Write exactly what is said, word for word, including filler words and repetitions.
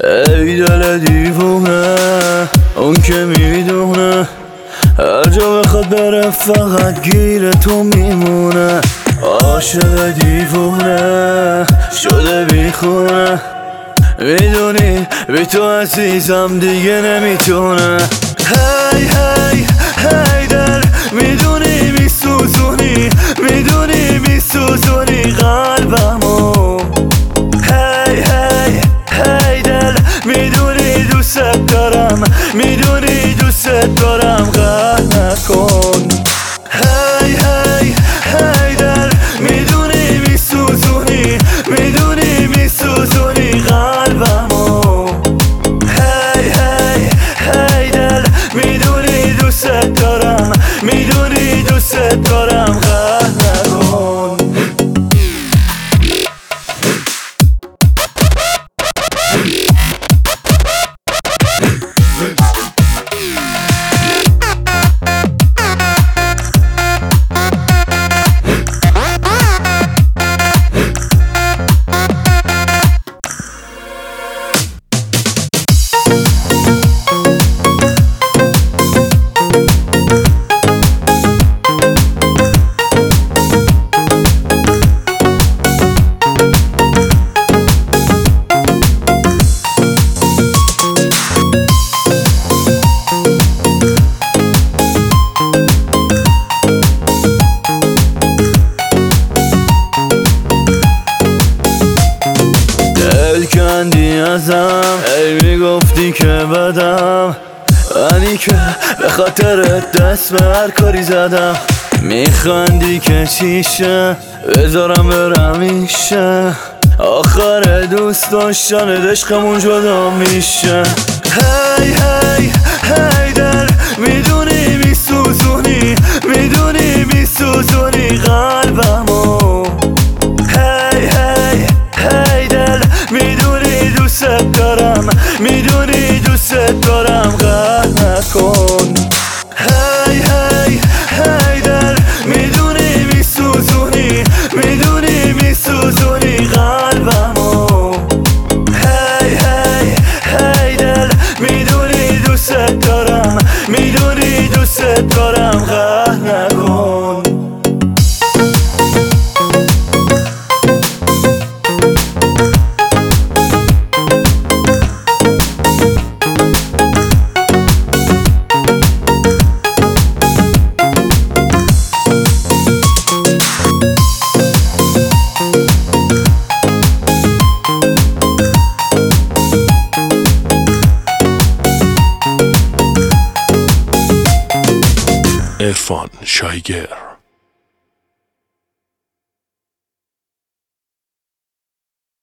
ای دل دیوونه، اون که میدونه هر جا بخواد بره فقط گیر تو میمونه. عاشق دیوونه شده بیخونه، میدونی بی تو عزیزم دیگه نمیتونه. هی هی هی دل، میدونی میسوزونی، میدونی میسوزونی قلبمو. هی هی هی دل، میدونی دوست دارم، میدونی دوست دارم، قهر نکن. هی هی هی دل، میدونی میسوزونی، میدونی میسوزونی قلبمو. هی هی هی دل، میدونی دوست دارم، میدونی دوست دارم، قهر نکن. دل کندی ازم، ای میگفتی که بدم، منی که به خاطرت دست به هر کاری زدم. میخندی که چیشه بذارم برم میشه، آخر دوست داشتن عشقمون جدا میشه. هی هی هی دل، میدونی میسوزونی، میدونی میسوزونی قلبمو. هی هی هی دل، میدونی دوست دارم، میدونی دوست دارم، قهر نکن. هی هی هی دل، میدونی میسوزونی، میدونی میسوزونی قلبمو. هی هی هی دل، میدونی دوست دارم، میدونی دوست دارم، قهر نکن. عرفان شایگر.